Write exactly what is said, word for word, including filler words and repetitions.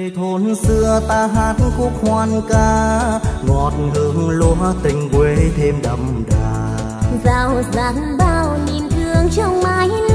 thôn xưa ta hát khúc hoan ca, ngọt hương lúa tình quê thêm đậm đà. Giàu dàn bao niềm thương trong mái